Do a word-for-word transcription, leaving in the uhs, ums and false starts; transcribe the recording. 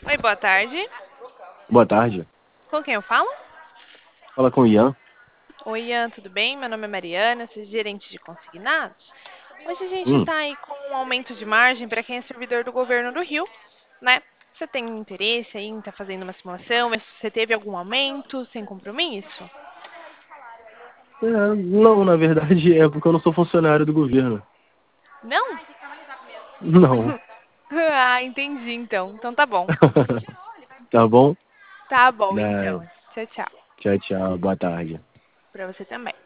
Oi, boa tarde. Boa tarde. Com quem eu falo? Fala com o Ian. Oi, Ian, tudo bem? Meu nome é Mariana, sou gerente de consignados. Hoje a gente Hum, está aí com um aumento de margem para quem é servidor do governo do Rio, né? Você tem interesse aí em estar fazendo uma simulação? Mas você teve algum aumento sem compromisso? é, não, na verdade é porque eu não sou funcionário do governo. Não? Não. Ah, entendi então. Então tá bom. Tá bom? Tá bom Né? então. Tchau, tchau. Tchau, tchau. Boa tarde. Para você também.